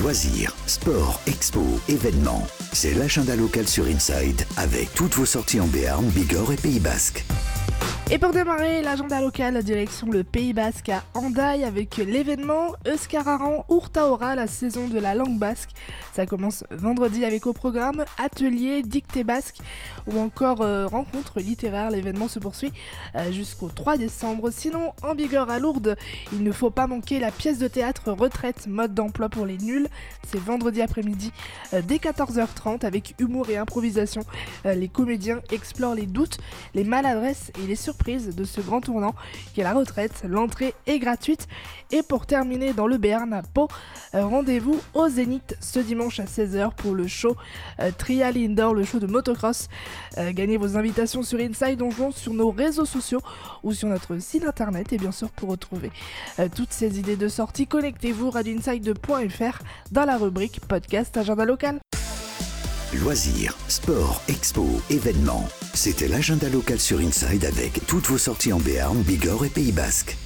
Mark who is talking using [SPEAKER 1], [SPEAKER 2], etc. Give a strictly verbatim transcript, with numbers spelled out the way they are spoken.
[SPEAKER 1] Loisirs, sport, expo, événements. C'est l'agenda local sur Inside avec toutes vos sorties en Béarn, Bigorre et Pays Basque.
[SPEAKER 2] Et pour démarrer, l'agenda local, direction le Pays Basque à Hendaye avec l'événement Euskararan Urtaora, la saison de la langue basque. Ça commence vendredi avec au programme atelier dictée basque ou encore euh, rencontre littéraire. L'événement se poursuit euh, jusqu'au trois décembre. Sinon, en Bigorre à Lourdes, il ne faut pas manquer la pièce de théâtre Retraite, mode d'emploi pour les nuls. C'est vendredi après-midi euh, dès quatorze heures trente avec humour et improvisation. Euh, les comédiens explorent les doutes, les maladresses et les surprises de ce grand tournant qui est la retraite. L'entrée est gratuite. Et pour terminer dans le Béarn à Pau, euh, rendez-vous au Zénith ce dimanche à seize heures pour le show euh, Trial Indoor, le show de motocross. Euh, gagnez vos invitations sur Inside Donjon, sur nos réseaux sociaux ou sur notre site internet. Et bien sûr, pour retrouver euh, toutes ces idées de sortie, connectez-vous radio inside point f r dans la rubrique podcast agenda local.
[SPEAKER 1] Loisirs, sport, expo, événements. C'était l'agenda local sur Inside avec toutes vos sorties en Béarn, Bigorre et Pays Basque.